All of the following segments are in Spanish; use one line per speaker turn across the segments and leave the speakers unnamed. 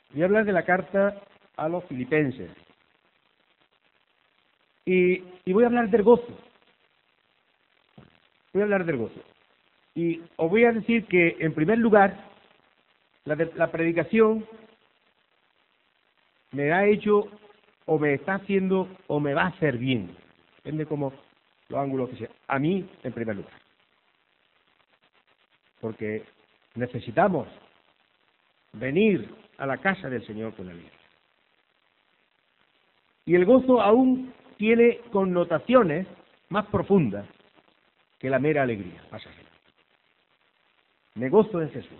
Voy a hablar de la carta a los filipenses. Y voy a hablar del gozo. Voy a hablar del gozo. Y os voy a decir que, en primer lugar, la predicación me ha hecho, o me está haciendo, o me va a hacer bien. Depende como los ángulos que sea. A mí, en primer lugar. Porque necesitamos venir a la casa del Señor con alegría. Y el gozo aún tiene connotaciones más profundas que la mera alegría pasajera. Me gozo en Jesús.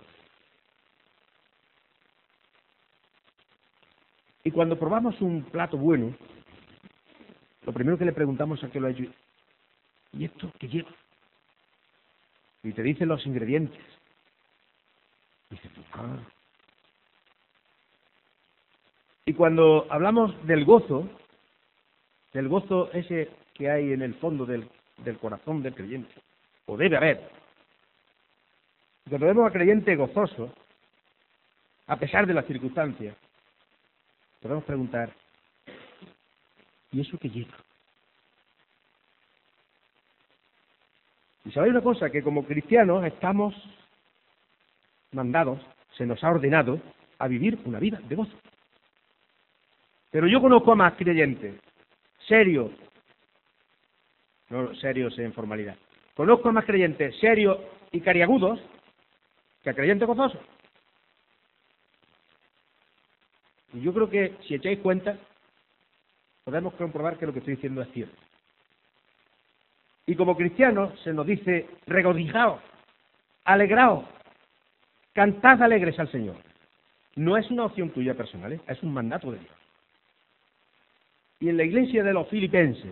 Y cuando probamos un plato bueno, lo primero que le preguntamos a qué lo ha hecho, ¿y esto qué lleva? Y te dicen los ingredientes. Y dices, Y cuando hablamos del gozo ese que hay en el fondo del corazón del creyente, o debe haber, cuando vemos al creyente gozoso, a pesar de las circunstancias, podemos preguntar, ¿y eso qué lleva? Y sabéis una cosa, que como cristianos estamos mandados, se nos ha ordenado a vivir una vida de gozo. Pero yo conozco a más creyentes serios, no serios en formalidad, conozco a más creyentes serios y cariagudos que a creyentes gozosos. Y yo creo que si echáis cuenta, podemos comprobar que lo que estoy diciendo es cierto. Y como cristianos se nos dice, regocijaos, alegraos, cantad alegres al Señor. No es una opción tuya personal, es un mandato de Dios. Y en la iglesia de los filipenses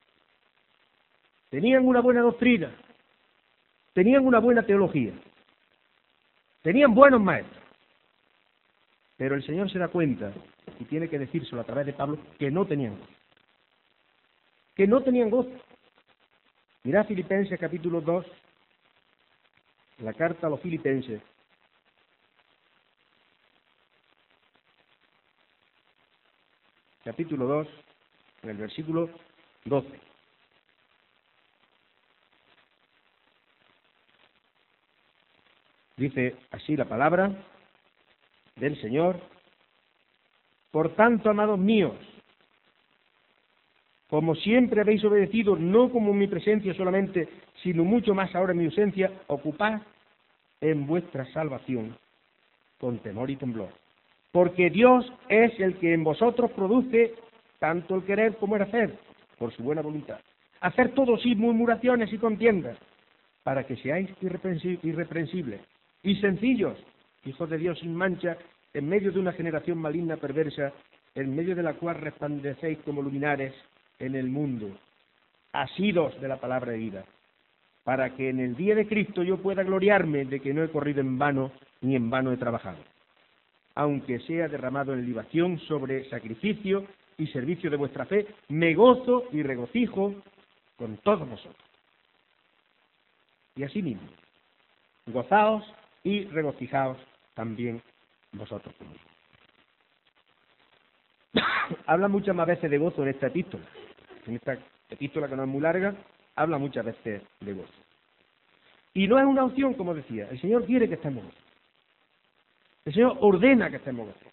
tenían una buena doctrina, tenían una buena teología, tenían buenos maestros. Pero el Señor se da cuenta, y tiene que decírselo a través de Pablo, que no tenían gozo. Que no tenían gozo. Mirad Filipenses capítulo 2, la carta a los filipenses. Capítulo 2, en el versículo 12. Dice así la palabra del Señor: por tanto, amados míos, como siempre habéis obedecido, no como en mi presencia solamente, sino mucho más ahora en mi ausencia, ocupad en vuestra salvación con temor y temblor. Porque Dios es el que en vosotros produce tanto el querer como el hacer, por su buena voluntad. Hacer todo sin murmuraciones y contiendas, para que seáis irreprensibles y sencillos, hijos de Dios sin mancha, en medio de una generación maligna perversa, en medio de la cual resplandecéis como luminares en el mundo, asidos de la palabra de vida, para que en el día de Cristo yo pueda gloriarme de que no he corrido en vano, ni en vano he trabajado, aunque sea derramado en libación sobre sacrificio y servicio de vuestra fe, me gozo y regocijo con todos vosotros. Y así mismo, gozaos y regocijaos también vosotros conmigo. Habla muchas más veces de gozo en esta epístola. En esta epístola, que no es muy larga, habla muchas veces de gozo. Y no es una opción, como decía. El Señor quiere que estemos gozosos. El Señor ordena que estemos gozosos.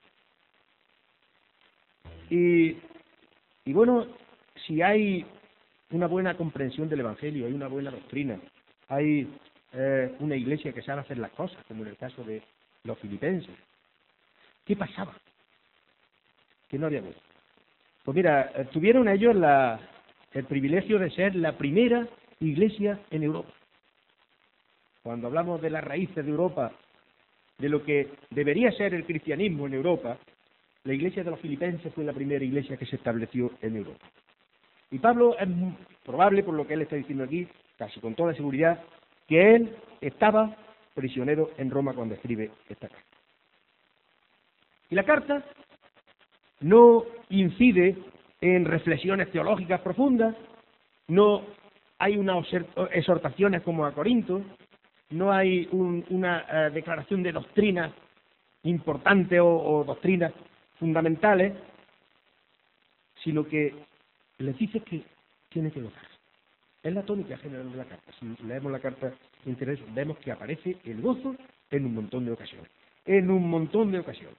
Y bueno, si hay una buena comprensión del Evangelio, hay una buena doctrina, hay una iglesia que sabe hacer las cosas, como en el caso de los filipenses, ¿qué pasaba? Que no había gozo. Pues mira, tuvieron ellos el privilegio de ser la primera iglesia en Europa. Cuando hablamos de las raíces de Europa, de lo que debería ser el cristianismo en Europa, la iglesia de los filipenses fue la primera iglesia que se estableció en Europa. Y Pablo es probable, por lo que él está diciendo aquí, casi con toda seguridad, que él estaba prisionero en Roma cuando escribe esta carta. Y la carta no incide en reflexiones teológicas profundas, no hay unas exhortaciones como a Corinto, no hay una declaración de doctrina importantes o doctrinas fundamentales, sino que les dice que tiene que gozar. Es la tónica general de la carta. Si leemos la carta interior, vemos que aparece el gozo en un montón de ocasiones. En un montón de ocasiones.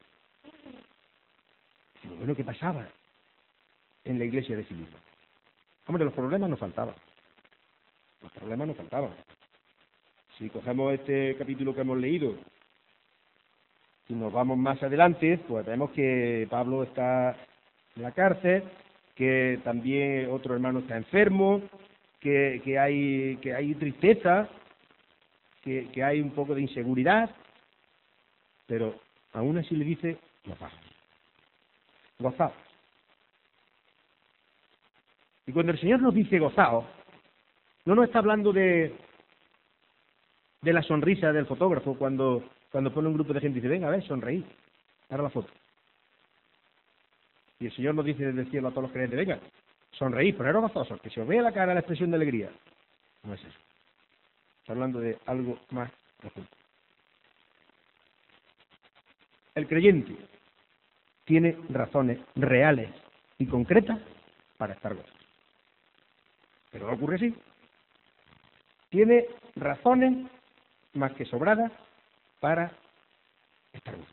Lo bueno que pasaba en la iglesia de Filipo. Hombre, los problemas no faltaban. Los problemas no faltaban. Si cogemos este capítulo que hemos leído y nos vamos más adelante, pues vemos que Pablo está en la cárcel, que también otro hermano está enfermo, que hay tristeza, que hay un poco de inseguridad, pero aún así le dice, gozaos. Gozaos. Y cuando el Señor nos dice gozaos, no nos está hablando de la sonrisa del fotógrafo cuando pone un grupo de gente y dice, venga, a ver, sonreí, ahora la foto. Y el Señor nos dice desde el cielo a todos los creyentes, venga, sonreí, poneros gozosos, que se os vea la cara la expresión de alegría. No es eso. Está hablando de algo más profundo. El creyente tiene razones reales y concretas para estar gozoso. Pero no ocurre así. Tiene razones más que sobradas para estar gozoso.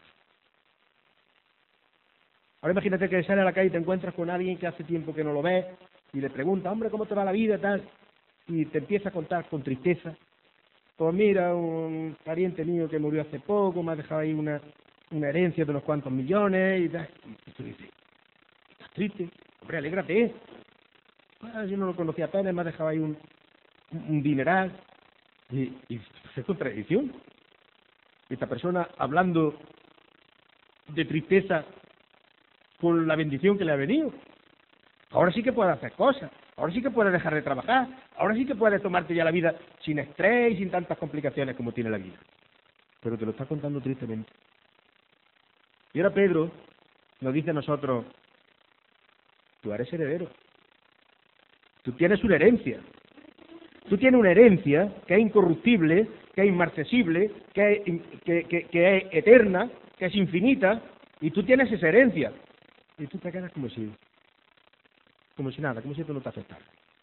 Ahora imagínate que sales a la calle y te encuentras con alguien que hace tiempo que no lo ves y le preguntas, hombre, ¿cómo te va la vida? Tal, y te empieza a contar con tristeza. Pues mira, un pariente mío que murió hace poco, me ha dejado ahí una herencia de unos cuantos millones y tal. Y tú dices, ¿estás triste? Hombre, alégrate. Ah, yo no lo conocía apenas, me ha dejado ahí un dineral. Y es contradicción. Esta persona hablando de tristeza con la bendición que le ha venido. Ahora sí que puede hacer cosas, ahora sí que puede dejar de trabajar, ahora sí que puede tomarte ya la vida sin estrés y sin tantas complicaciones como tiene la vida. Pero te lo está contando tristemente. Y ahora Pedro nos dice a nosotros, tú eres heredero, tú tienes una herencia, tú tienes una herencia que es incorruptible, que es inmarcesible, que es eterna, que es infinita, y tú tienes esa herencia. Y tú te quedas como si nada, como si esto no te afectara.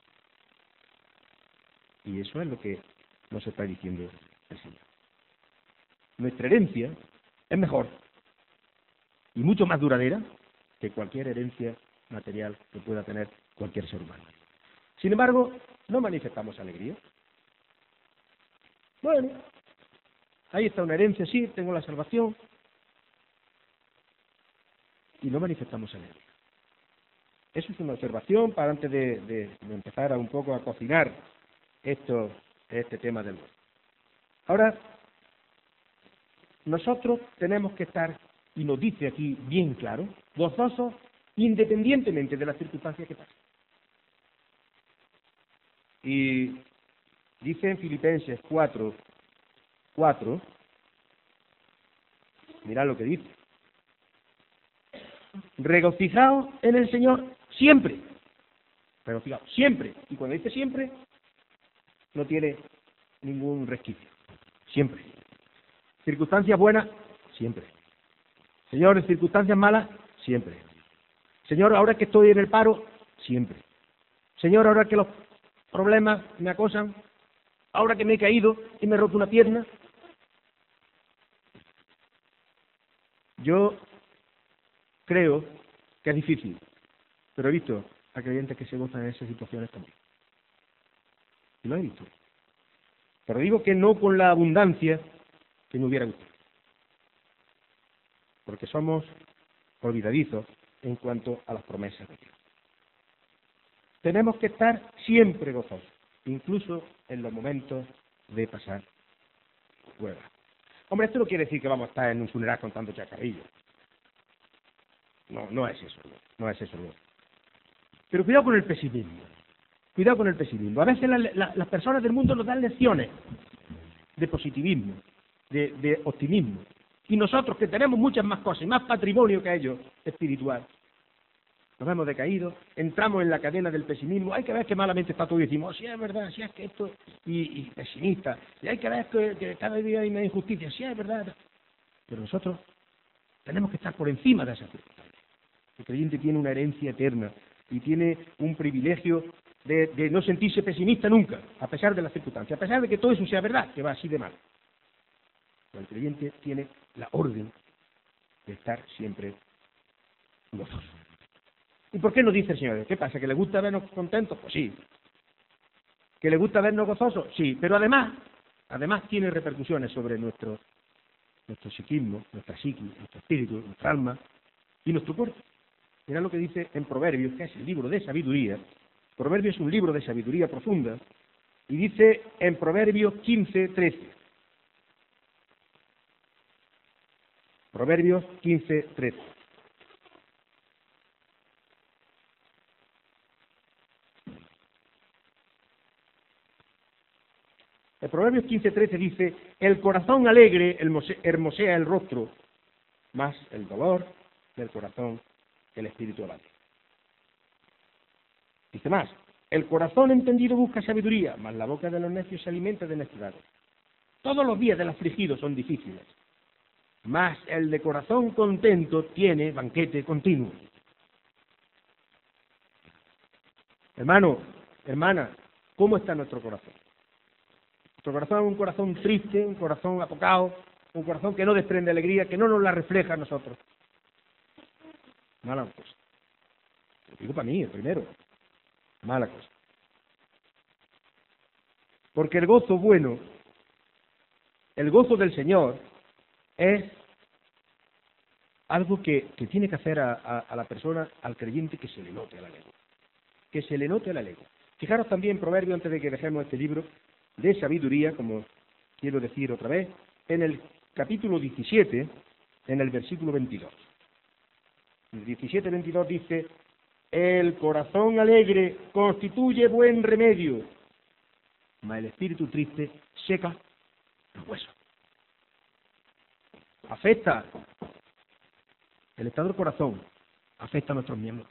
Y eso es lo que nos está diciendo el Señor. Nuestra herencia es mejor y mucho más duradera que cualquier herencia material que pueda tener cualquier ser humano. Sin embargo, no manifestamos alegría. Bueno, ahí está una herencia, sí, tengo la salvación, y no manifestamos alegría. Eso es una observación para antes de empezar un poco a cocinar este tema del gozo. Ahora, nosotros tenemos que estar, y nos dice aquí bien claro, gozosos independientemente de las circunstancias que pasen. Y dice en Filipenses 4, mirad lo que dice. Regocijaos en el Señor siempre. Regocijaos siempre. Y cuando dice siempre, no tiene ningún resquicio. Siempre. Circunstancias buenas, siempre. Señor, en circunstancias malas, siempre. Señor, ahora que estoy en el paro, siempre. Señor, ahora que los problemas me acosan, ahora que me he caído y me he roto una pierna. Yo creo que es difícil, pero he visto a creyentes que se gozan en esas situaciones también. Y lo he visto. Pero digo que no con la abundancia que me hubiera gustado. Porque somos olvidadizos en cuanto a las promesas de Dios. Tenemos que estar siempre gozosos, incluso en los momentos de pasar pruebas. Hombre, esto no quiere decir que vamos a estar en un funeral contando chacarrillos. No es eso, no es eso. Pero cuidado con el pesimismo. Cuidado con el pesimismo. A veces las personas del mundo nos dan lecciones de positivismo, de optimismo. Y nosotros, que tenemos muchas más cosas y más patrimonio que ellos espiritual, nos vemos decaídos, entramos en la cadena del pesimismo. Hay que ver que malamente está todo y decimos, sí es verdad, sí es que esto, y pesimista. Y hay que ver que cada día hay una injusticia, sí es verdad. Pero nosotros Tenemos que estar por encima de esas circunstancias. El creyente tiene una herencia eterna y tiene un privilegio de no sentirse pesimista nunca, a pesar de las circunstancias, a pesar de que todo eso sea verdad, que va así de mal. Pero el creyente tiene la orden de estar siempre gozoso. ¿Y por qué nos dice el Señor? ¿Qué pasa? ¿Que le gusta vernos contentos? Pues sí. ¿Que le gusta vernos gozosos? Sí, pero además tiene repercusiones sobre nuestro psiquismo, nuestra psiquis, nuestro espíritu, nuestra alma y nuestro cuerpo. Mirad lo que dice en Proverbios, que es el libro de sabiduría. Proverbios es un libro de sabiduría profunda, y dice en Proverbios 15:13. Proverbios 15:13. El Proverbios 15:13 dice: el corazón alegre hermosea el rostro, más el dolor del corazón el espíritu abate. Dice más: el corazón entendido busca sabiduría, mas la boca de los necios se alimenta de necedades. Todos los días del afligido son difíciles, mas el de corazón contento tiene banquete continuo. Hermano, hermana, ¿cómo está nuestro corazón? Nuestro corazón es un corazón triste, un corazón apocado, un corazón que no desprende alegría, que no nos la refleja a nosotros. Mala cosa. Lo digo para mí, el primero. Mala cosa. Porque el gozo bueno, el gozo del Señor, es algo que tiene que hacer a la persona, al creyente, que se le note a la lengua. Que se le note a la lengua. Fijaros también en Proverbios, antes de que dejemos este libro de sabiduría, como quiero decir otra vez, en el capítulo 17, en el versículo 22. El 17:22 dice: el corazón alegre constituye buen remedio, mas el espíritu triste seca los huesos. Afecta el estado del corazón, afecta a nuestros miembros.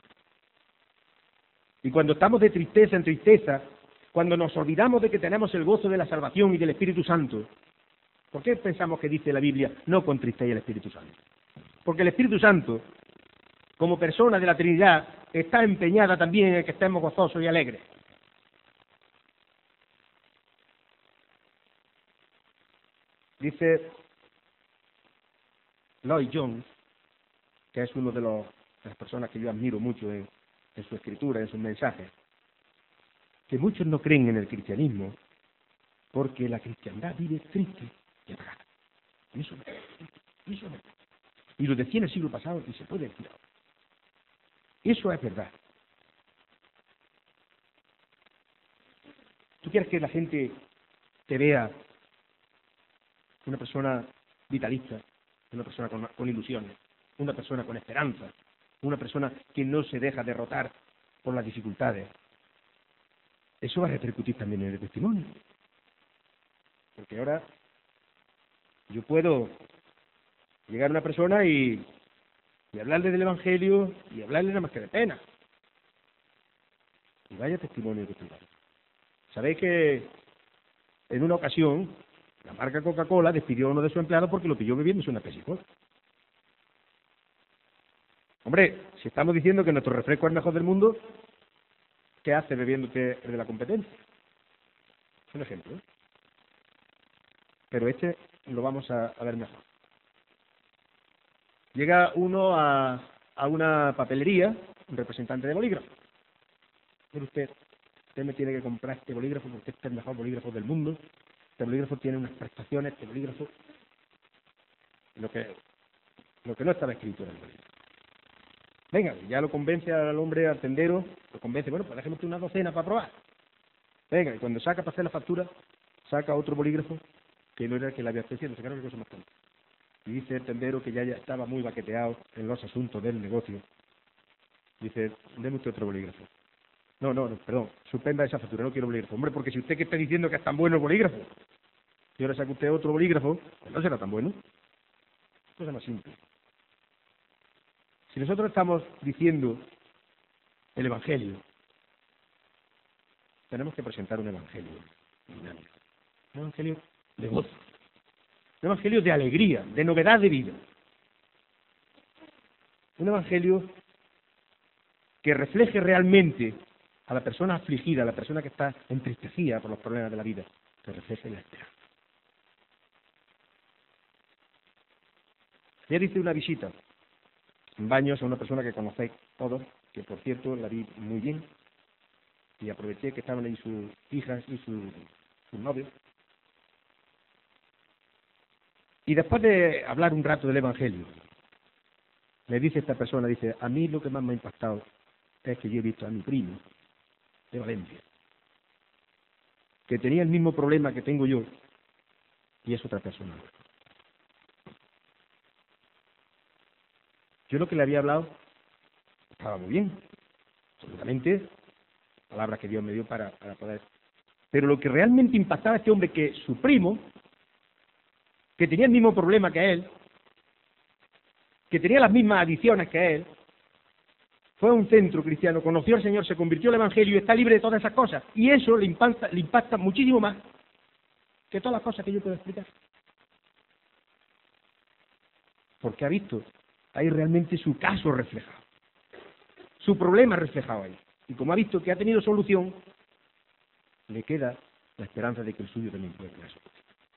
Y cuando estamos de tristeza en tristeza, cuando nos olvidamos de que tenemos el gozo de la salvación y del Espíritu Santo, ¿por qué pensamos que dice la Biblia: no contristéis el Espíritu Santo? Porque el Espíritu Santo, como persona de la Trinidad, está empeñada también en que estemos gozosos y alegres. Dice Lloyd Jones, que es uno de las personas que yo admiro mucho en su escritura, en sus mensajes, que muchos no creen en el cristianismo porque la cristiandad vive triste y apagada. Y eso es verdad. Y lo decía en el siglo pasado y se puede decir ahora. Eso es verdad. ¿Tú quieres que la gente te vea una persona vitalista, una persona con ilusiones, una persona con esperanza, una persona que no se deja derrotar por las dificultades? Eso va a repercutir también en el testimonio. Porque ahora yo puedo llegar a una persona y hablarle del Evangelio y hablarle nada más que de pena. Y vaya testimonio que tengo. Sabéis que en una ocasión la marca Coca-Cola despidió a uno de sus empleados porque lo pilló bebiéndose una Pepsi-Cola. Hombre, si estamos diciendo que nuestro refresco es el mejor del mundo, ¿qué hace bebiéndote el de la competencia? Es un ejemplo, ¿eh? Pero este lo vamos a ver mejor. Llega uno a una papelería, un representante de bolígrafo. Mire usted me tiene que comprar este bolígrafo porque este es el mejor bolígrafo del mundo. Este bolígrafo tiene unas prestaciones, este bolígrafo, lo que no estaba escrito en el bolígrafo. Venga, ya lo convence al hombre, al tendero, lo convence: bueno, pues déjeme usted una docena para probar. Venga, y cuando saca para hacer la factura, saca otro bolígrafo que no era el que le había ofrecido, sacaron una cosa más tonta. Y dice el tendero, que ya estaba muy baqueteado en los asuntos del negocio, dice: deme usted otro bolígrafo. No, perdón, suspenda esa factura, no quiero bolígrafo. Hombre, porque si usted que está diciendo que es tan bueno el bolígrafo, y ahora saca usted otro bolígrafo, pues no será tan bueno. Cosa más simple. Si nosotros estamos diciendo el Evangelio, tenemos que presentar un Evangelio dinámico, un Evangelio de gozo, un Evangelio de alegría, de novedad de vida. Un evangelio que refleje realmente a la persona afligida, a la persona que está entristecida por los problemas de la vida, que refleje la esperanza. Ayer hice una visita en Baños a una persona que conocéis todos, que por cierto la vi muy bien, y aproveché que estaban ahí sus hijas y sus novios. Y después de hablar un rato del Evangelio, me dice esta persona, dice, a mí lo que más me ha impactado es que yo he visto a mi primo de Valencia, que tenía el mismo problema que tengo yo, y es otra persona. Yo lo que le había hablado estaba muy bien, absolutamente, palabras que Dios me dio para poder. Pero lo que realmente impactaba a este hombre, que su primo, que tenía el mismo problema que él, que tenía las mismas adicciones que él, fue a un centro cristiano, conoció al Señor, se convirtió al Evangelio y está libre de todas esas cosas. Y eso le impacta muchísimo más que todas las cosas que yo puedo explicar. Porque ha visto ahí realmente su caso reflejado, su problema reflejado ahí. Y como ha visto que ha tenido solución, le queda la esperanza de que el suyo también puede tener solución.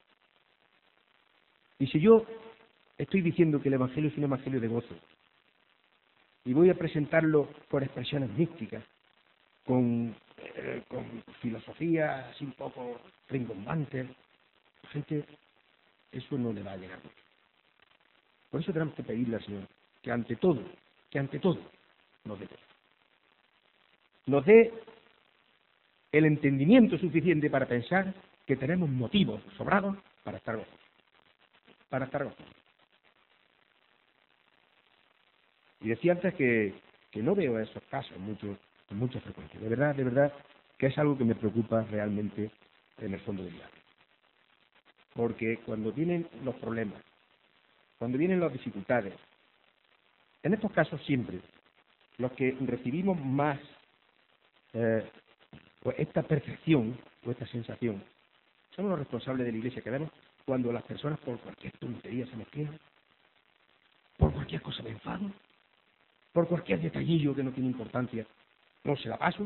Y si yo estoy diciendo que el Evangelio es un Evangelio de gozo, y voy a presentarlo por expresiones místicas, con filosofía así un poco rimbombante, gente, eso no le va a llegar mucho. Por eso tenemos que pedirle al Señor que ante todo, nos dé paz. Nos dé el entendimiento suficiente para pensar que tenemos motivos sobrados para estar gozosos. Para estar gozosos. Y decía antes que no veo esos casos con mucha frecuencia. De verdad, que es algo que me preocupa realmente en el fondo del alma. Porque cuando vienen los problemas, cuando vienen las dificultades, en estos casos siempre, los que recibimos más pues esta percepción o esta sensación, somos los responsables de la Iglesia que vemos cuando las personas por cualquier tontería se me quejan, por cualquier cosa me enfado, por cualquier detallillo que no tiene importancia, no se la paso.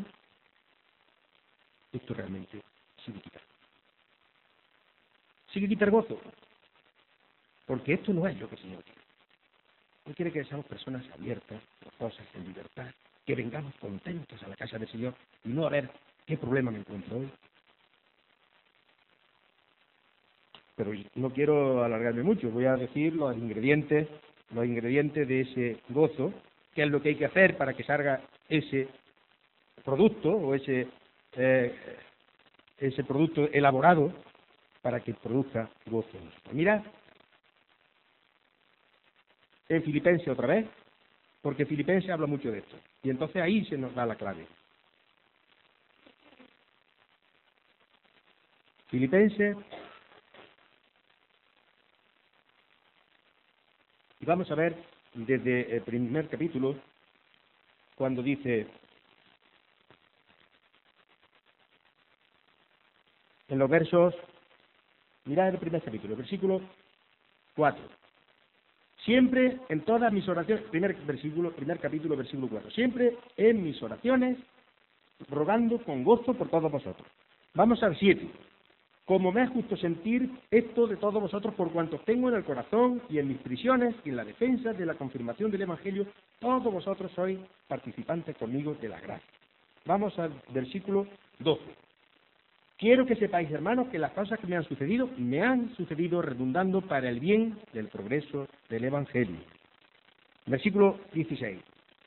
Esto realmente sigue quitar gozo, porque esto no es lo que el Señor quiere. Él quiere que seamos personas abiertas, gozosas, en libertad, que vengamos contentos a la casa del Señor y no a ver qué problema me encuentro hoy. Pero no quiero alargarme mucho, voy a decir los ingredientes de ese gozo, qué es lo que hay que hacer para que salga ese producto o ese producto elaborado para que produzca gozo. Mirad en Filipenses otra vez, porque Filipenses habla mucho de esto, y entonces ahí se nos da la clave. Filipenses, y vamos a ver desde el primer capítulo, cuando dice, en los versos, mirad el primer capítulo, versículo 4. Siempre en todas mis oraciones, primer capítulo, versículo 4. Siempre en mis oraciones, rogando con gozo por todos vosotros. Vamos al 7. Como me es justo sentir esto de todos vosotros por cuanto tengo en el corazón y en mis prisiones y en la defensa de la confirmación del Evangelio, todos vosotros sois participantes conmigo de la gracia. Vamos al versículo 12. Quiero que sepáis, hermanos, que las cosas que me han sucedido redundando para el bien del progreso del Evangelio. Versículo 16.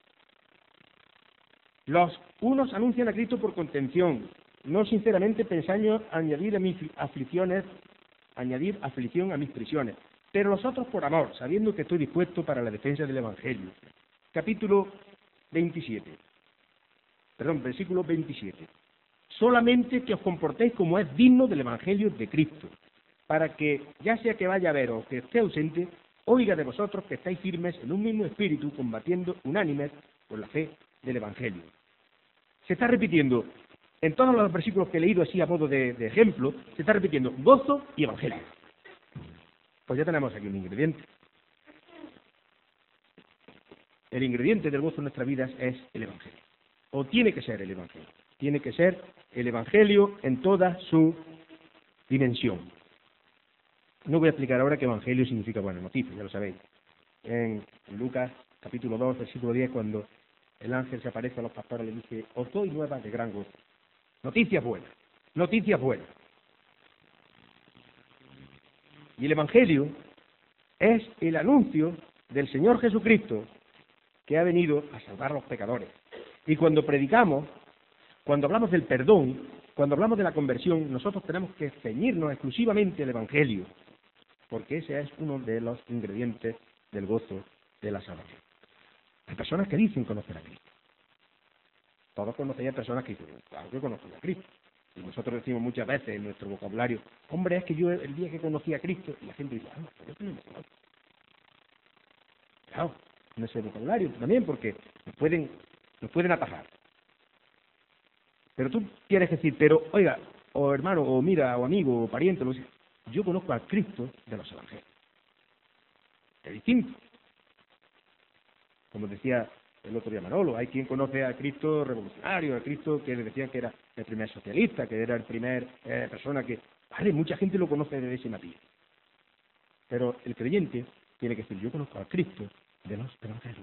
Los unos anuncian a Cristo por contención, no sinceramente pensando añadir aflicción a mis prisiones, pero los otros por amor, sabiendo que estoy dispuesto para la defensa del Evangelio. Versículo 27. Solamente que os comportéis como es digno del Evangelio de Cristo, para que, ya sea que vaya a ver o que esté ausente, oiga de vosotros que estáis firmes en un mismo espíritu, combatiendo unánimes por la fe del Evangelio. Se está repitiendo, en todos los versículos que he leído así a modo de ejemplo, se está repitiendo gozo y Evangelio. Pues ya tenemos aquí un ingrediente. el ingrediente del gozo en nuestras vidas es el Evangelio. O tiene que ser el Evangelio. Tiene que ser el Evangelio en toda su dimensión. No voy a explicar ahora qué Evangelio significa buena noticia, ya lo sabéis. En Lucas capítulo 2, versículo 10, cuando el ángel se aparece a los pastores, le dice: os doy nuevas de gran gozo. Noticias buenas, noticias buenas. Y el Evangelio es el anuncio del Señor Jesucristo, que ha venido a salvar a los pecadores. Y cuando predicamos, cuando hablamos del perdón, cuando hablamos de la conversión, nosotros tenemos que ceñirnos exclusivamente al Evangelio, porque ese es uno de los ingredientes del gozo de la salvación. Hay personas que dicen conocer a Cristo. Todos conocéis a personas que dicen: claro que conozco a Cristo. Y nosotros decimos muchas veces en nuestro vocabulario: hombre, es que yo el día que conocí a Cristo, y la gente dice: ah, pero yo no me conozco. Claro, en ese vocabulario también, porque nos pueden atajar. Pero tú quieres decir: pero oiga, o hermano, o mira, o amigo, o pariente, lo que sea, yo conozco a Cristo de los evangelios. Es distinto. Como decía el otro día Manolo, hay quien conoce a Cristo revolucionario, a Cristo que le decían que era el primer socialista, que era el primer persona que... Vale, mucha gente lo conoce de ese matiz. Pero el creyente tiene que decir: yo conozco a Cristo de los evangelios.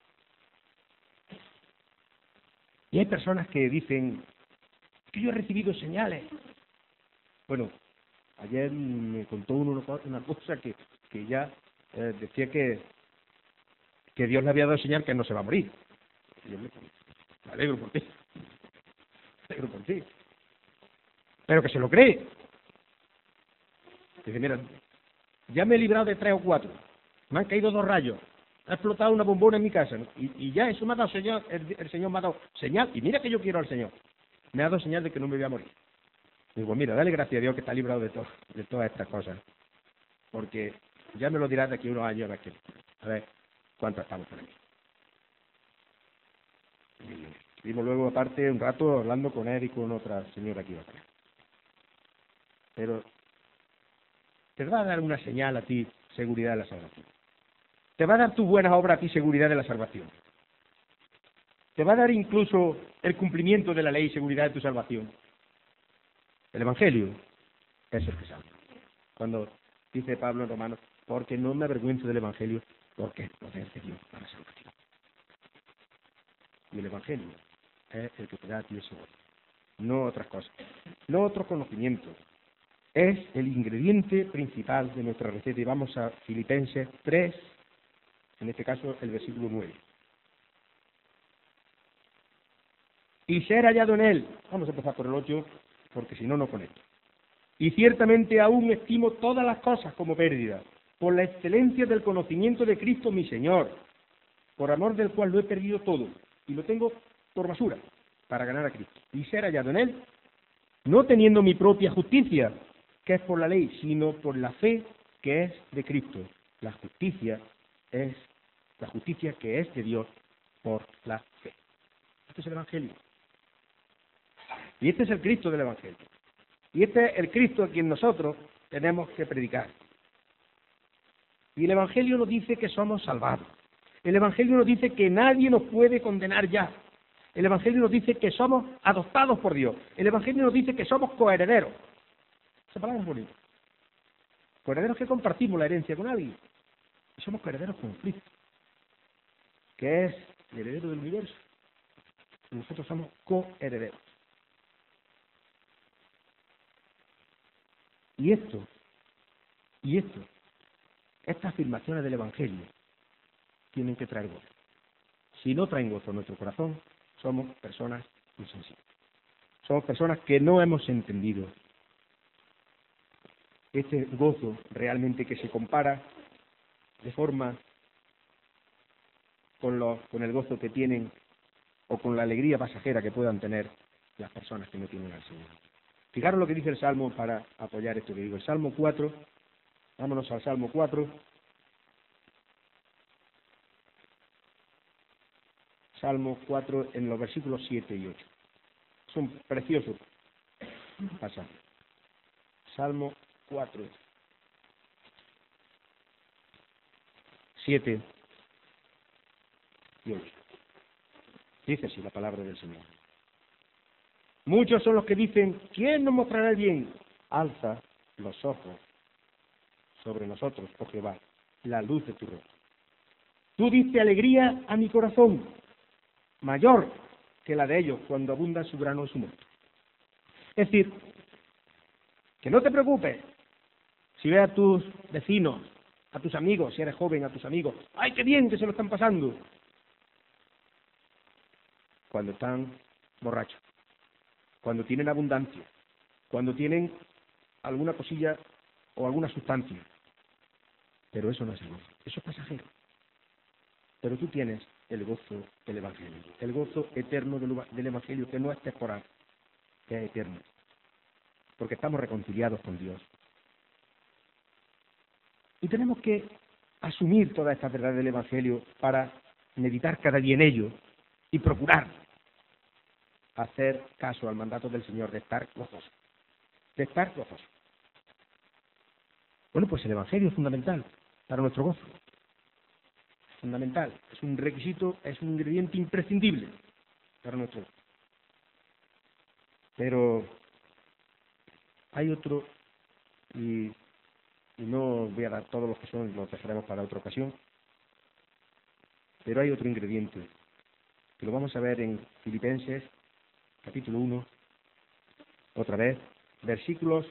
Y hay personas que dicen que yo he recibido señales. Bueno, ayer me contó uno una cosa que ya decía que Dios le había dado señal que no se va a morir. Y yo me alegro por ti. Me alegro por ti. Pero que se lo cree. Dice: mira, ya me he librado de 3 o 4. Me han caído 2 rayos. Ha explotado una bombona en mi casa. Y ya eso me ha dado señal, el Señor me ha dado señal. Y mira que yo quiero al Señor. Me ha dado señal de que no me voy a morir. Digo: mira, dale gracias a Dios que está librado de todas estas cosas. Porque ya me lo dirás de aquí a unos años a ver cuánto estamos por aquí. Y estuvimos luego aparte un rato hablando con él y con otra señora que iba para allá. Pero te va a dar una señal a ti seguridad de la salvación. Te va a dar tus buenas obras a ti seguridad de la salvación. Te va a dar incluso el cumplimiento de la ley seguridad de tu salvación. El Evangelio es el que salva. Cuando dice Pablo en Romanos: porque no me avergüenzo del Evangelio, porque es poder de Dios para salvación. Y el Evangelio es el que te da a ti ese gozo, no otras cosas, no otro conocimiento. Es el ingrediente principal de nuestra receta. Y vamos a Filipenses 3, en este caso el versículo 9. Y ser hallado en él. Vamos a empezar por el 8, porque si no, no conecto. Y ciertamente aún estimo todas las cosas como pérdida, por la excelencia del conocimiento de Cristo mi Señor, por amor del cual lo he perdido todo, y lo tengo por basura, para ganar a Cristo. Y ser hallado en él, no teniendo mi propia justicia, que es por la ley, sino por la fe que es de Cristo. La justicia es la justicia que es de Dios por la fe. Este es el Evangelio. Y este es el Cristo del Evangelio. Y este es el Cristo a quien nosotros tenemos que predicar. Y el Evangelio nos dice que somos salvados. El Evangelio nos dice que nadie nos puede condenar ya. El Evangelio nos dice que somos adoptados por Dios. El Evangelio nos dice que somos coherederos. Esa palabra es bonita. Coherederos que compartimos la herencia con alguien. Y somos coherederos con Cristo, que es el heredero del universo. Y nosotros somos coherederos. Y estas afirmaciones del Evangelio tienen que traer gozo. Si no traen gozo a nuestro corazón, somos personas insensibles. Somos personas que no hemos entendido este gozo realmente que se compara de forma con el gozo que tienen o con la alegría pasajera que puedan tener las personas que no tienen al Señor. Fijaros lo que dice el Salmo para apoyar esto que digo. El Salmo 4, vámonos al Salmo 4. Salmo 4 en los versículos 7 y 8. Son preciosos pasajes. Salmo 4, 7 y oír. Dice así la palabra del Señor. Muchos son los que dicen, ¿quién nos mostrará el bien? Alza los ojos sobre nosotros, oh Jehová, la luz de tu rostro. Tú diste alegría a mi corazón, mayor que la de ellos cuando abunda su grano y su mosto. Es decir, que no te preocupes si ves a tus vecinos, a tus amigos, si eres joven, a tus amigos, ¡ay, qué bien que se lo están pasando! Cuando están borrachos, cuando tienen abundancia, cuando tienen alguna cosilla o alguna sustancia. Pero eso no es el gozo, eso es pasajero. Pero tú tienes el gozo del Evangelio, el gozo eterno del Evangelio, que no es temporal, que es eterno, porque estamos reconciliados con Dios. Y tenemos que asumir todas estas verdades del Evangelio para meditar cada día en ello y procurar hacer caso al mandato del Señor de estar gozoso. De estar gozoso. Bueno, pues el Evangelio es fundamental para nuestro gozo. Es fundamental, es un requisito, es un ingrediente imprescindible para nuestro gozo. Pero hay otro, y no voy a dar todos los que son, los dejaremos para otra ocasión, pero hay otro ingrediente, que lo vamos a ver en Filipenses, capítulo 1, otra vez, versículos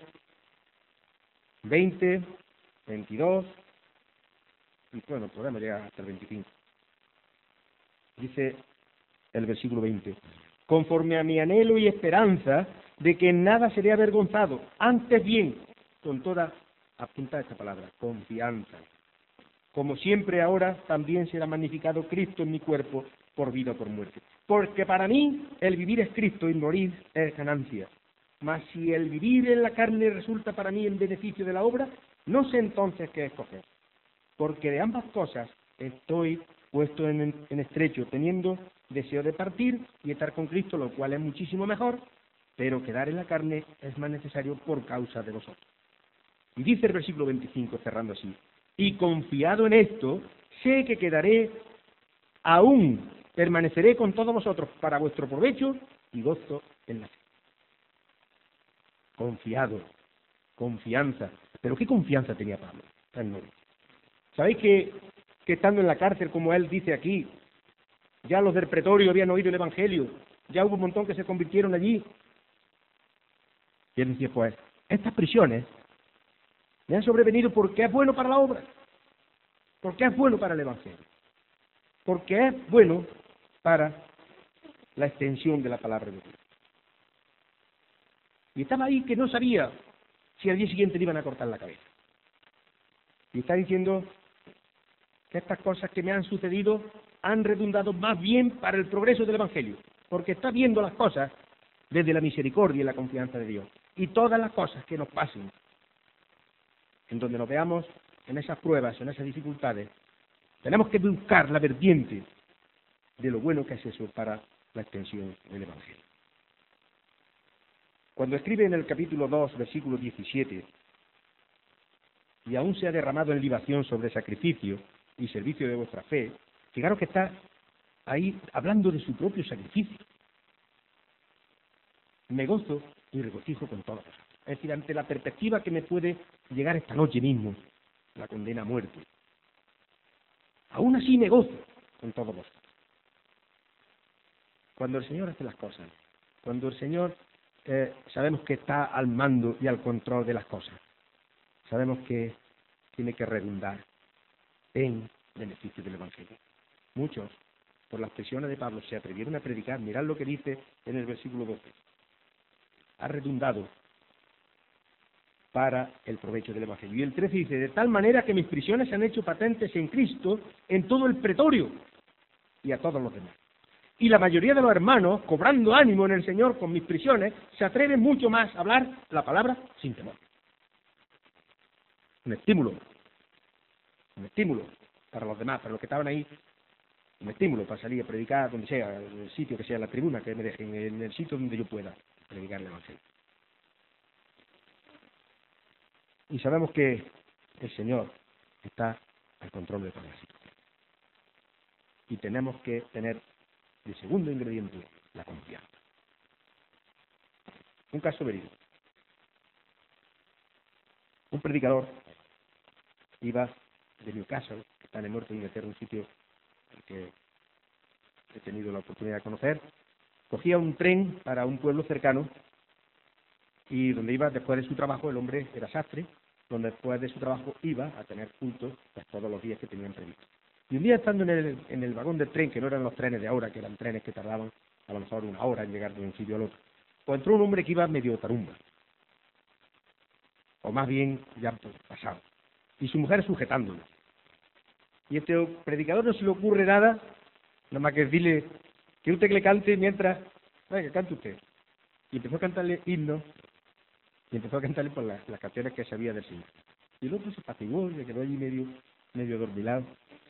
20, 22, y bueno, podemos llegar hasta el 25. Dice el versículo 20, conforme a mi anhelo y esperanza de que en nada seré avergonzado, antes bien, con toda, apunta esta palabra, confianza. Como siempre ahora, también será magnificado Cristo en mi cuerpo, por vida o por muerte. Porque para mí el vivir es Cristo y morir es ganancia. Mas si el vivir en la carne resulta para mí en beneficio de la obra, no sé entonces qué escoger. Porque de ambas cosas estoy puesto en estrecho, teniendo deseo de partir y estar con Cristo, lo cual es muchísimo mejor, pero quedar en la carne es más necesario por causa de vosotros. Y dice el versículo 25, cerrando así, y confiado en esto, sé que quedaré, aún permaneceré con todos vosotros para vuestro provecho y gozo en la fe. Confiado, confianza. ¿Pero qué confianza tenía Pablo? Tan noble. ¿Sabéis que estando en la cárcel, como él dice aquí, ya los del pretorio habían oído el Evangelio, ya hubo un montón que se convirtieron allí? Y él decía, pues, estas prisiones me han sobrevenido porque es bueno para la obra, porque es bueno para el Evangelio, porque es bueno para la extensión de la palabra de Dios. Y estaba ahí que no sabía si al día siguiente le iban a cortar la cabeza. Y está diciendo que estas cosas que me han sucedido han redundado más bien para el progreso del Evangelio, porque está viendo las cosas desde la misericordia y la confianza de Dios. Y todas las cosas que nos pasen, en donde nos veamos en esas pruebas, en esas dificultades, tenemos que buscar la vertiente de lo bueno que es eso para la extensión del Evangelio. Cuando escribe en el capítulo 2, versículo 17, y aún se ha derramado en libación sobre sacrificio y servicio de vuestra fe, fijaros que está ahí hablando de su propio sacrificio. Me gozo y regocijo con todos vosotros. Es decir, ante la perspectiva que me puede llegar esta noche mismo, la condena a muerte. Aún así me gozo con todos vosotros. Cuando el Señor hace las cosas, cuando el Señor sabemos que está al mando y al control de las cosas, sabemos que tiene que redundar en beneficio del Evangelio. Muchos, por las presiones de Pablo, se atrevieron a predicar. Mirad lo que dice en el versículo 12. Ha redundado para el provecho del Evangelio. Y el 13 dice, de tal manera que mis prisiones se han hecho patentes en Cristo en todo el pretorio y a todos los demás. Y la mayoría de los hermanos, cobrando ánimo en el Señor con mis prisiones, se atreven mucho más a hablar la palabra sin temor. Un estímulo para los demás, para los que estaban ahí, un estímulo para salir a predicar donde sea, en el sitio que sea, la tribuna que me dejen, en el sitio donde yo pueda predicar el Evangelio. Y sabemos que el Señor está al control de toda la situación. Y tenemos que tener el segundo ingrediente, la confianza. Un caso verídico. Un predicador iba de Newcastle, que está en el norte de Inglaterra, un sitio que he tenido la oportunidad de conocer, cogía un tren para un pueblo cercano y donde iba después de su trabajo. El hombre era sastre, donde después de su trabajo iba a tener culto pues, todos los días que tenían previsto. Y un día estando en el vagón del tren, que no eran los trenes de ahora, que eran trenes que tardaban a lo mejor una hora en llegar de un sitio al otro, pues entró un hombre que iba medio tarumba, o más bien ya pasado, y su mujer sujetándolo. Y este predicador no se le ocurre nada más que decirle que usted que le cante mientras, venga, cante usted. Y empezó a cantarle himnos, y empezó a cantarle por las canciones que sabía del Señor. Y el otro se apaciguó, y se quedó allí medio dormilado.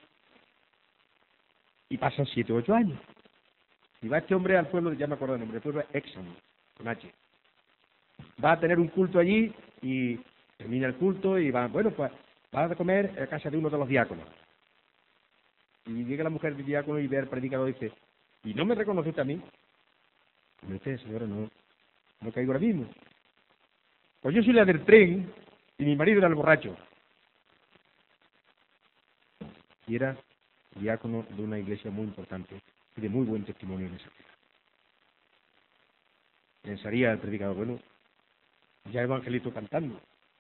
Y pasan 7 o 8 años. Y va este hombre al pueblo, ya me acuerdo el nombre, el pueblo es Exham, con H. Va a tener un culto allí, y termina el culto, y va, bueno, pues va a comer a casa de uno de los diáconos. Y llega la mujer del diácono y ve al predicador y dice, ¿y no me reconoce usted a mí? Y me dice, señora, no caigo ahora mismo. Pues yo soy la del tren y mi marido era el borracho. Y era diácono de una iglesia muy importante y de muy buen testimonio en esa ciudad. Pensaría el predicador, bueno, ya evangelito cantando.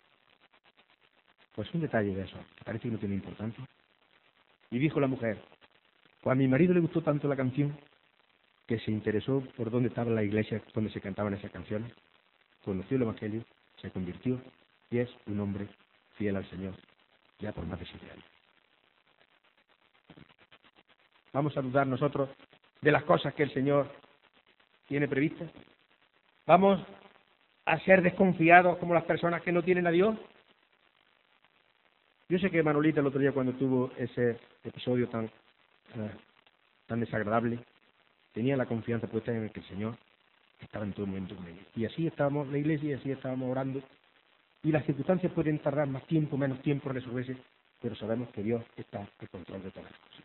Pues un detalle de eso, que parece que no tiene importancia. Y dijo la mujer, pues a mi marido le gustó tanto la canción que se interesó por dónde estaba la iglesia donde se cantaban esas canciones, conoció el evangelio, se convirtió y es un hombre fiel al Señor, ya por más de 7 años. ¿Vamos a dudar nosotros de las cosas que el Señor tiene previstas? ¿Vamos a ser desconfiados como las personas que no tienen a Dios? Yo sé que Manolita el otro día, cuando tuvo ese episodio tan desagradable, tenía la confianza puesta en el que el Señor estaba en todo momento con ella. Y así estábamos en la iglesia, y así estábamos orando. Y las circunstancias pueden tardar más tiempo, menos tiempo en resolverse, pero sabemos que Dios está al control de todas las cosas.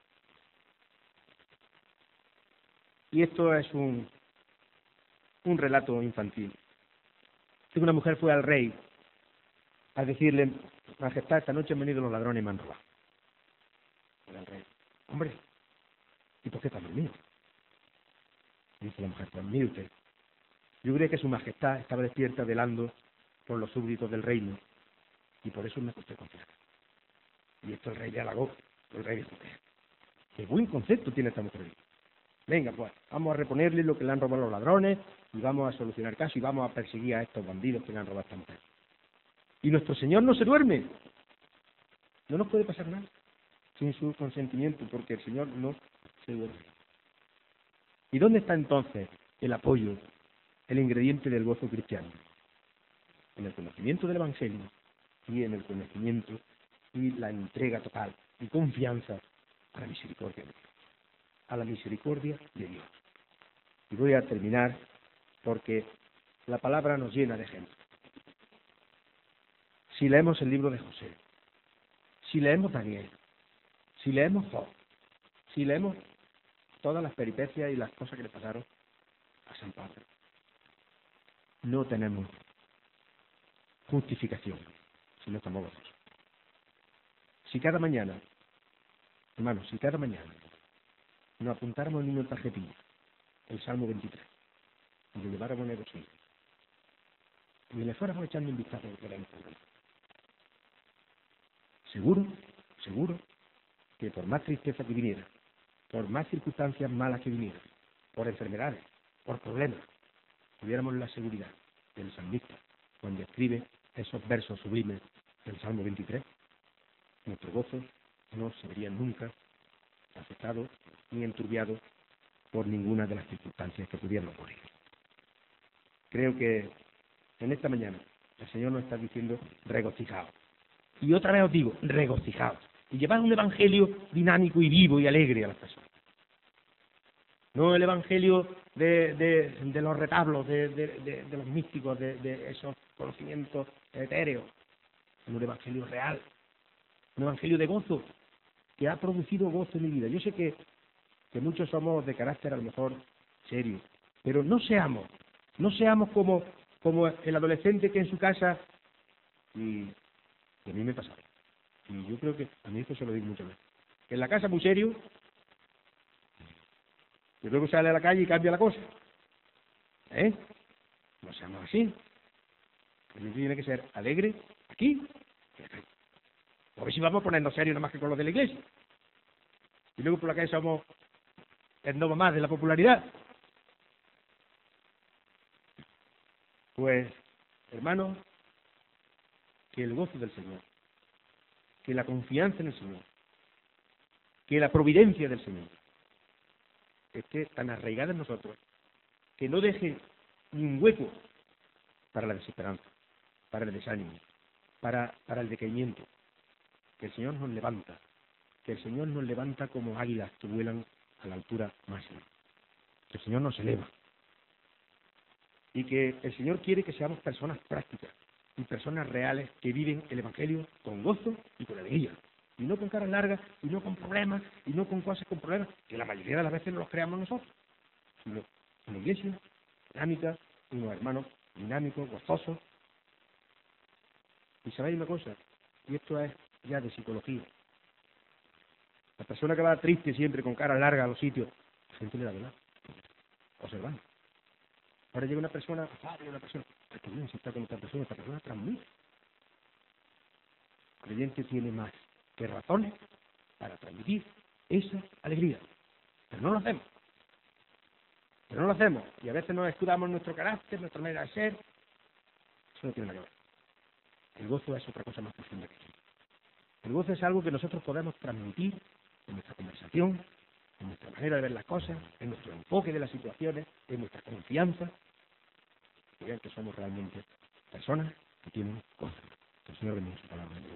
Y esto es un relato infantil. Una mujer fue al rey a decirle, Majestad, esta noche han venido los ladrones y me han robado. Era el rey, hombre, ¿y por qué está dormido? Dice la mujer, pues mire usted, yo creía que su majestad estaba despierta velando por los súbditos del reino, y por eso me costé confiar. Y esto el rey le halagó, el rey dijo, qué buen concepto tiene esta mujer. Venga, pues, vamos a reponerle lo que le han robado los ladrones, y vamos a solucionar el caso, y vamos a perseguir a estos bandidos que le han robado a esta mujer. Y nuestro Señor no se duerme. No nos puede pasar nada sin su consentimiento, porque el Señor no se duerme. ¿Y dónde está entonces el apoyo, el ingrediente del gozo cristiano? En el conocimiento del Evangelio y en el conocimiento y la entrega total y confianza a la misericordia de Dios. A la misericordia de Dios. Y voy a terminar porque la palabra nos llena de ejemplos. Si leemos el libro de José, si leemos Daniel, si leemos Job, si leemos todas las peripecias y las cosas que le pasaron a San Pablo, no tenemos justificación si no estamos gozosos. Si cada mañana, hermanos, si cada mañana nos apuntáramos en una tarjetilla el Salmo 23 y lo lleváramos en el bolsillo y le fuéramos echando un vistazo a lo que era seguro que por más tristeza que viniera, por más circunstancias malas que vinieran, por enfermedades, por problemas, tuviéramos la seguridad del salmista cuando escribe esos versos sublimes del Salmo 23, nuestro gozo no se vería nunca afectado ni enturbiado por ninguna de las circunstancias que pudieran ocurrir. Creo que en esta mañana el Señor nos está diciendo regocijaos. Y otra vez os digo, regocijaos. Y llevad un evangelio dinámico y vivo y alegre a las personas. No el evangelio de los retablos, de los místicos, de esos conocimientos etéreos. Un evangelio real, un evangelio de gozo, que ha producido gozo en mi vida. Yo sé que muchos somos de carácter a lo mejor serio, pero no seamos como el adolescente que en su casa, y a mí me pasa, y yo creo que a mí esto se lo digo muchas veces, que en la casa muy serio, y luego sale a la calle y cambia la cosa, no seamos así. El tiene que ser alegre aquí y acá. A ver si vamos a ponernos serios nada más que con los de la iglesia. Y luego por la calle somos el no más de la popularidad. Pues, hermanos, que el gozo del Señor, que la confianza en el Señor, que la providencia del Señor esté tan arraigada en nosotros que no deje ni un hueco para la desesperanza, para el desánimo, para el decaimiento. Que el Señor nos levanta, que el Señor nos levanta como águilas que vuelan a la altura máxima. Que el Señor nos eleva. Y que el Señor quiere que seamos personas prácticas y personas reales que viven el Evangelio con gozo y con alegría. Y no con caras largas, y no con problemas, y no con cosas con problemas, que la mayoría de las veces no los creamos nosotros. Sino una iglesia dinámica, unos hermanos dinámicos, gozosos. Y sabéis una cosa, y esto es ya de psicología. La persona que va triste siempre, con cara larga a los sitios, la gente le da verdad. Observando. Ahora llega una persona, una persona, que bien, si está con esta persona transmite. El creyente tiene más que razones para transmitir esa alegría. Pero no lo hacemos. Y a veces nos escudamos nuestro carácter, nuestra manera de ser. Eso no tiene nada que ver. El gozo es otra cosa más profunda que eso. El gozo es algo que nosotros podemos transmitir en nuestra conversación, en nuestra manera de ver las cosas, en nuestro enfoque de las situaciones, en nuestra confianza. Que vean que somos realmente personas que tienen gozo. Que el Señor bendiga su palabra.